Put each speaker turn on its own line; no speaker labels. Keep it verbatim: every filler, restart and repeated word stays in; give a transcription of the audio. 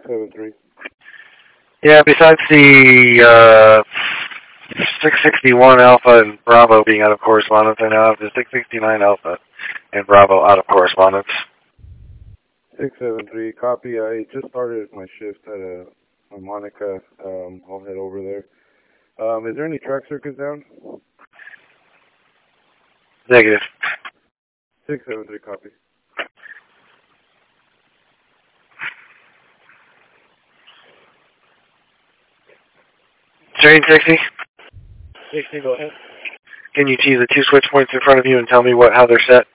seven three.
Yeah, besides the uh, six sixty-one Alpha and Bravo being out of correspondence, I now have the six sixty-nine Alpha and Bravo out of correspondence.
six seven three, copy. I just started my shift at a, a Monica. Um, I'll head over there. Um, is there any track circuits down?
Negative.
six seven three, copy.
Train sixty,
sixty, go ahead.
can you choose the two switch points in front of you and tell me what how they're set?